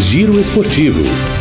Giro Esportivo.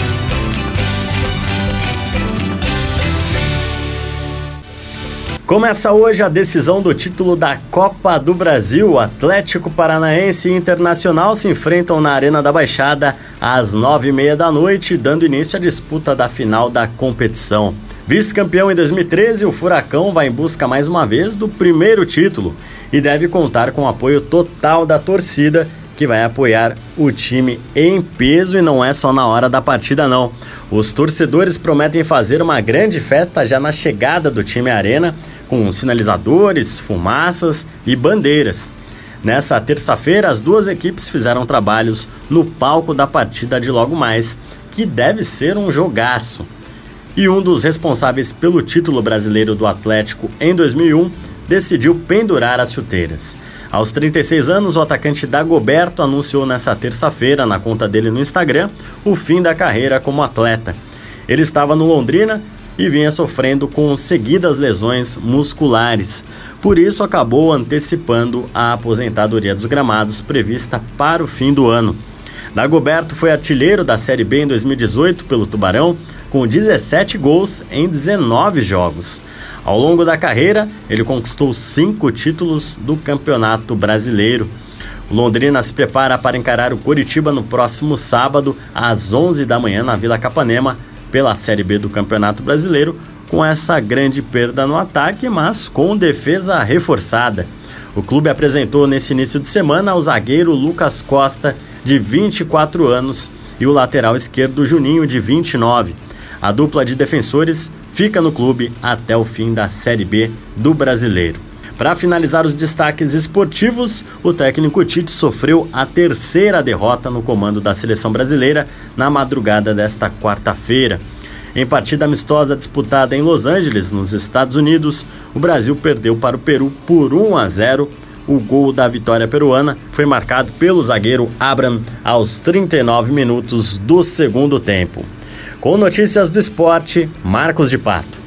Começa hoje a decisão do título da Copa do Brasil. O Atlético Paranaense e Internacional se enfrentam na Arena da Baixada às 9h30 da noite, dando início à disputa da final da competição. Vice-campeão em 2013, o Furacão vai em busca mais uma vez do primeiro título e deve contar com o apoio total da torcida, que vai apoiar o time em peso, e não é só na hora da partida não. Os torcedores prometem fazer uma grande festa já na chegada do time à arena, com sinalizadores, fumaças e bandeiras. Nessa terça-feira, as duas equipes fizeram trabalhos no palco da partida de logo mais, que deve ser um jogaço. E um dos responsáveis pelo título brasileiro do Atlético em 2001 decidiu pendurar as chuteiras. Aos 36 anos, o atacante Dagoberto anunciou nessa terça-feira, na conta dele no Instagram, o fim da carreira como atleta. Ele estava no Londrina e vinha sofrendo com seguidas lesões musculares. Por isso, acabou antecipando a aposentadoria dos gramados prevista para o fim do ano. Dagoberto foi artilheiro da Série B em 2018 pelo Tubarão, com 17 gols em 19 jogos. Ao longo da carreira, ele conquistou 5 títulos do Campeonato Brasileiro. O Londrina se prepara para encarar o Coritiba no próximo sábado, às 11 da manhã, na Vila Capanema, pela Série B do Campeonato Brasileiro, com essa grande perda no ataque, mas com defesa reforçada. O clube apresentou nesse início de semana o zagueiro Lucas Costa, de 24 anos, e o lateral esquerdo Juninho, de 29. A dupla de defensores fica no clube até o fim da Série B do Brasileiro. Para finalizar os destaques esportivos, o técnico Tite sofreu a terceira derrota no comando da seleção brasileira na madrugada desta quarta-feira. Em partida amistosa disputada em Los Angeles, nos Estados Unidos, o Brasil perdeu para o Peru por 1-0. O gol da vitória peruana foi marcado pelo zagueiro Abraham aos 39 minutos do segundo tempo. Com notícias do esporte, Marcos de Pato.